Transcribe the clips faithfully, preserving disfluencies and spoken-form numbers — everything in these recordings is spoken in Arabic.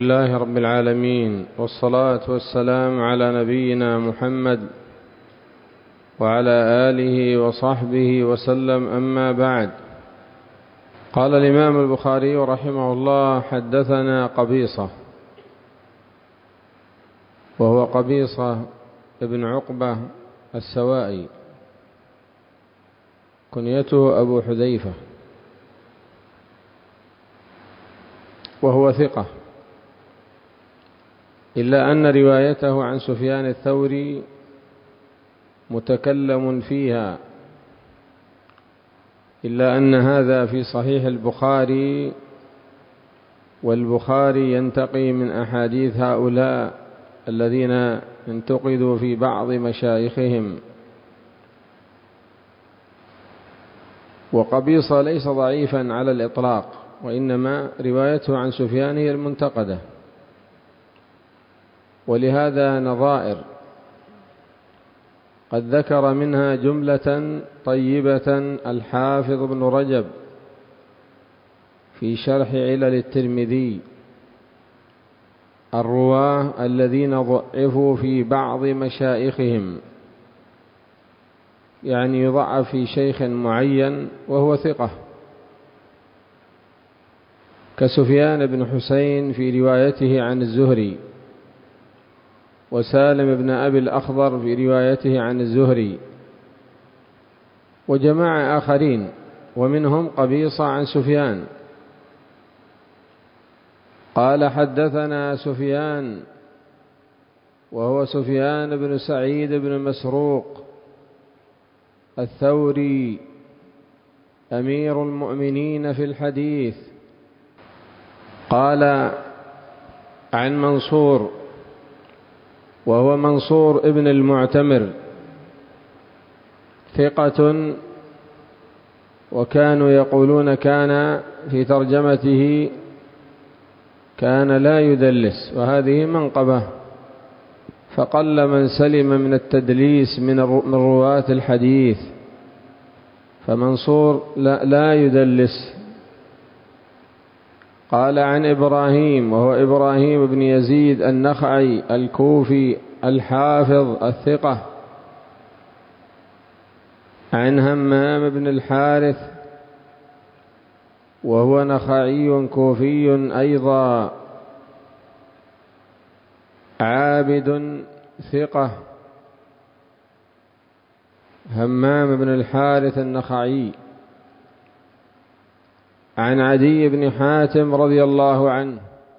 لله رب العالمين، والصلاة والسلام على نبينا محمد وعلى آله وصحبه وسلم، أما بعد. قال الإمام البخاري رحمه الله: حدثنا قبيصة، وهو قبيصة ابن عقبة السوائي، كنيته أبو حذيفة، وهو ثقة، إلا أن روايته عن سفيان الثوري متكلم فيها، إلا أن هذا في صحيح البخاري، والبخاري ينتقي من أحاديث هؤلاء الذين انتقدوا في بعض مشايخهم. وقبيصة ليس ضعيفا على الإطلاق، وإنما روايته عن سفيان هي المنتقدة، ولهذا نظائر قد ذكر منها جملة طيبة الحافظ ابن رجب في شرح علل الترمذي: الرواه الذين ضعفوا في بعض مشايخهم، يعني يضعف في شيخ معين وهو ثقة، كسفيان بن حسين في روايته عن الزهري، وسالم بن أبي الأخضر في روايته عن الزهري، وجماعة آخرين، ومنهم قبيصة عن سفيان. قال: حدثنا سفيان، وهو سفيان بن سعيد بن مسروق الثوري، أمير المؤمنين في الحديث. قال: عن منصور، وهو منصور ابن المعتمر، ثقة، وكانوا يقولون كان في ترجمته كان لا يدلس، وهذه منقبة، فقل من سلم من التدليس من رواة الحديث، فمنصور لا, لا يدلس. قال: عن إبراهيم، وهو إبراهيم بن يزيد النخعي الكوفي الحافظ الثقة، عن همام بن الحارث، وهو نخعي كوفي أيضا، عابد ثقة، همام بن الحارث النخعي. عن عدي بن حاتم رضي الله عنه،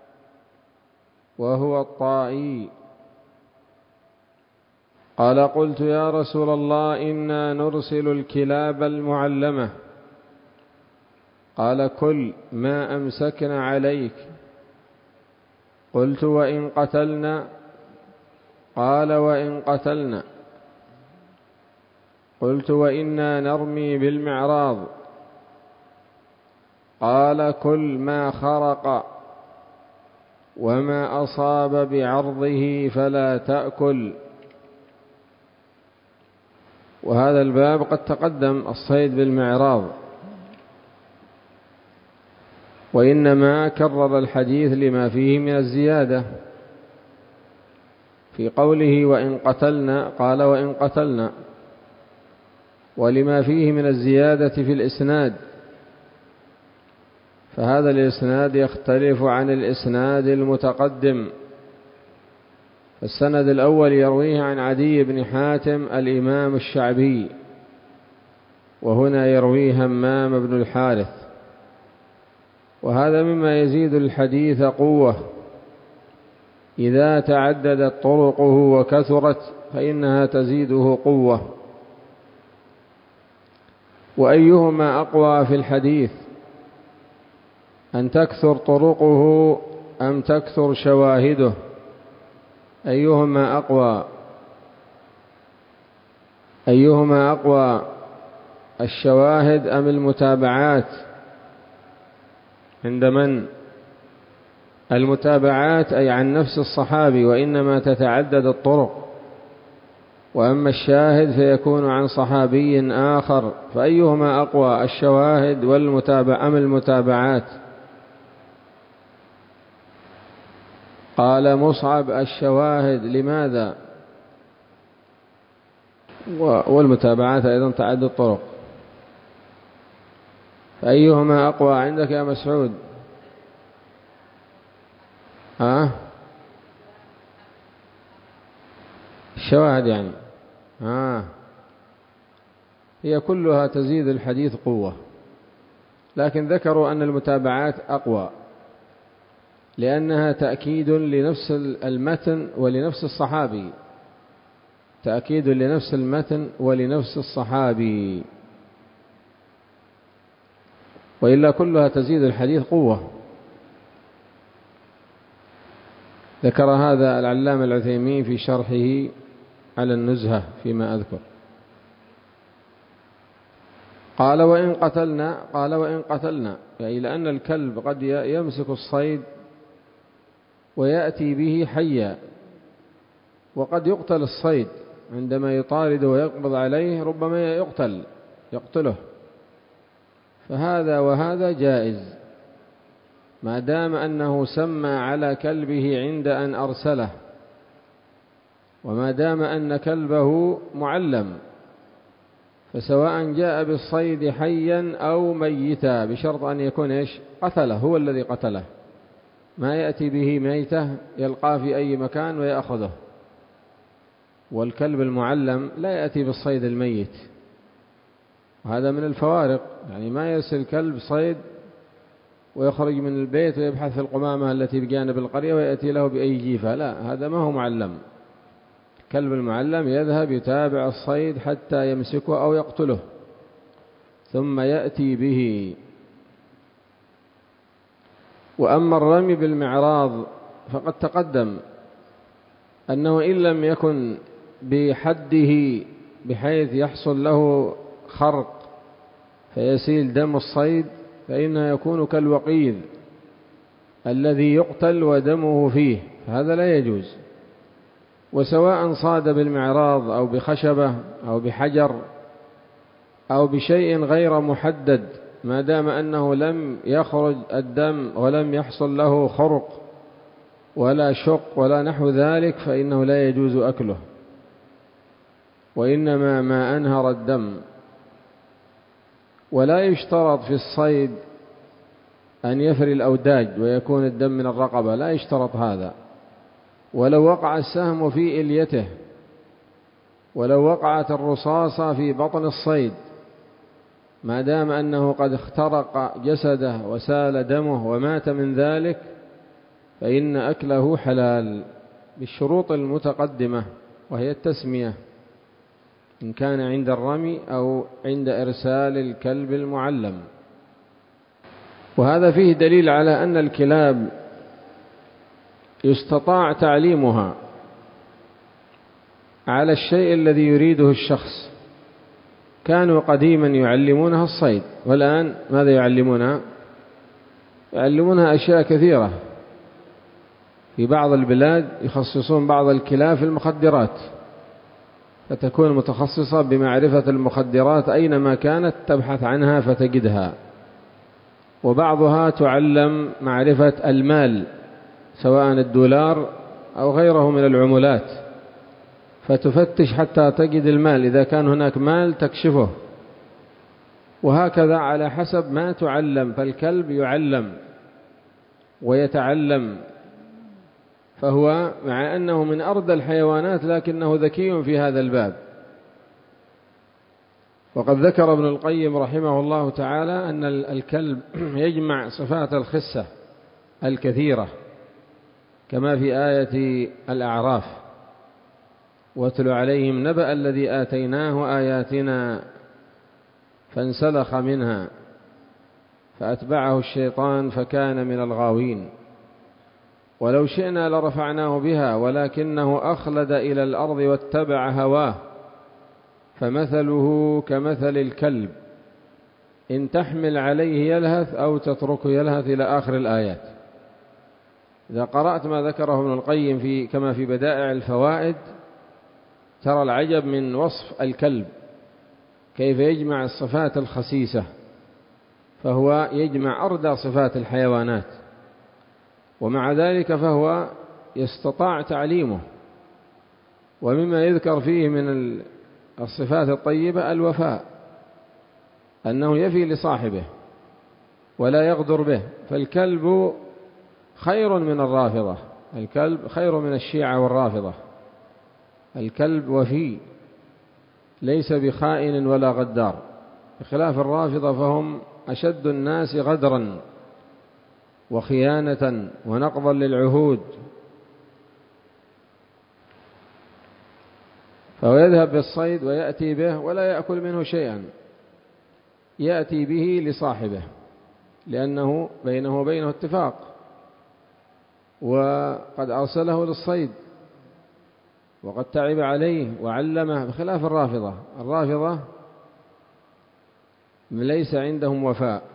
وهو الطائي، قال: قلت يا رسول الله إنا نرسل الكلاب المعلمة. قال: كل ما أمسكنا عليك. قلت: وإن قتلنا؟ قال: وإن قتلنا. قلت: وإنا نرمي بالمعراض. قال: كل ما خرق، وما أصاب بعرضه فلا تأكل. وهذا الباب قد تقدم الصيد بالمعراض، وإنما كرر الحديث لما فيه من الزيادة في قوله وإن قتلنا، قال: وإن قتلنا، ولما فيه من الزيادة في الإسناد، فهذا الإسناد يختلف عن الإسناد المتقدم. السند الأول يرويه عن عدي بن حاتم الإمام الشعبي، وهنا يرويه همام بن الحارث، وهذا مما يزيد الحديث قوة. إذا تعددت طرقه وكثرت فإنها تزيده قوة. وأيهما أقوى في الحديث، أن تكثر طرقه أم تكثر شواهده؟ أيهما أقوى؟ أيهما أقوى، الشواهد أم المتابعات؟ عند من؟ المتابعات أي عن نفس الصحابي، وإنما تتعدد الطرق، وأما الشاهد فيكون عن صحابي آخر، فأيهما أقوى، الشواهد والمتابعة أم المتابعات؟ قال مصعب الشواهد لماذا؟ والمتابعات أيضا تعد الطرق، فأيهما أقوى عندك يا مسعود؟ ها؟ الشواهد يعني ها، هي كلها تزيد الحديث قوة، لكن ذكروا أن المتابعات أقوى لأنها تأكيد لنفس المتن ولنفس الصحابي، تأكيد لنفس المتن ولنفس الصحابي، وإلا كلها تزيد الحديث قوة. ذكر هذا العلامة العثيمين في شرحه على النزهة فيما أذكر. قال وإن قتلنا، قال وإن قتلنا يعني لأن الكلب قد يمسك الصيد ويأتي به حيا، وقد يقتل الصيد عندما يطارد ويقبض عليه، ربما يقتل يقتله، فهذا وهذا جائز ما دام أنه سمى على كلبه عند أن أرسله، وما دام أن كلبه معلم، فسواء جاء بالصيد حيا أو ميتا بشرط أن يكون إيش؟ قتله، هو الذي قتله، ما يأتي به ميته يلقاه في أي مكان ويأخذه. والكلب المعلم لا يأتي بالصيد الميت، وهذا من الفوارق، يعني ما يرسل كلب صيد ويخرج من البيت ويبحث في القمامة التي بجانب القرية ويأتي له بأي جيفة، لا، هذا ما هو معلم. الكلب المعلم يذهب يتابع الصيد حتى يمسكه أو يقتله ثم يأتي به. وأما الرمي بالمعراض فقد تقدم أنه إن لم يكن بحده بحيث يحصل له خرق فيسيل دم الصيد، فإنه يكون كالوقيذ الذي يقتل ودمه فيه، هذا لا يجوز. وسواء صاد بالمعراض أو بخشبة أو بحجر أو بشيء غير محدد، ما دام أنه لم يخرج الدم ولم يحصل له خرق ولا شق ولا نحو ذلك، فإنه لا يجوز أكله، وإنما ما أنهر الدم. ولا يشترط في الصيد أن يفري الأوداج ويكون الدم من الرقبة، لا يشترط هذا. ولو وقع السهم في إليته، ولو وقعت الرصاصة في بطن الصيد، ما دام أنه قد اخترق جسده وسال دمه ومات من ذلك، فإن أكله حلال بالشروط المتقدمة، وهي التسمية إن كان عند الرمي أو عند إرسال الكلب المعلم. وهذا فيه دليل على أن الكلاب يستطاع تعليمها على الشيء الذي يريده الشخص. كانوا قديما يعلمونها الصيد، والآن ماذا يعلمونها؟ يعلمونها أشياء كثيرة. في بعض البلاد يخصصون بعض الكلاب في المخدرات، فتكون متخصصة بمعرفة المخدرات أينما كانت تبحث عنها فتجدها. وبعضها تعلم معرفة المال، سواء الدولار أو غيره من العملات، فتفتش حتى تجد المال، إذا كان هناك مال تكشفه، وهكذا على حسب ما تعلم. فالكلب يعلم ويتعلم، فهو مع أنه من أردى الحيوانات لكنه ذكي في هذا الباب. وقد ذكر ابن القيم رحمه الله تعالى أن الكلب يجمع صفات الخسة الكثيرة، كما في آية الأعراف: واتل عليهم نبأ الذي آتيناه آياتنا فانسلخ منها فأتبعه الشيطان فكان من الغاوين ولو شئنا لرفعناه بها ولكنه أخلد إلى الأرض واتبع هواه فمثله كمثل الكلب إن تحمل عليه يلهث أو تتركه يلهث، إلى آخر الآيات. إذا قرأت ما ذكره ابن القيم في كما في بدائع الفوائد ترى العجب من وصف الكلب، كيف يجمع الصفات الخسيسة، فهو يجمع أردى صفات الحيوانات، ومع ذلك فهو يستطاع تعليمه. ومما يذكر فيه من الصفات الطيبة الوفاء، أنه يفي لصاحبه ولا يغدر به. فالكلب خير من الرافضة، الكلب خير من الشيعة والرافضة. الكلب وفي، ليس بخائن ولا غدار، بخلاف الرافضة فهم أشد الناس غدرا وخيانة ونقضا للعهود. فهو يذهب بالصيد ويأتي به ولا يأكل منه شيئا، يأتي به لصاحبه لأنه بينه وبينه اتفاق، وقد أرسله للصيد وقد تعب عليه وعلمه، بخلاف الرافضة. الرافضة ليس عندهم وفاء،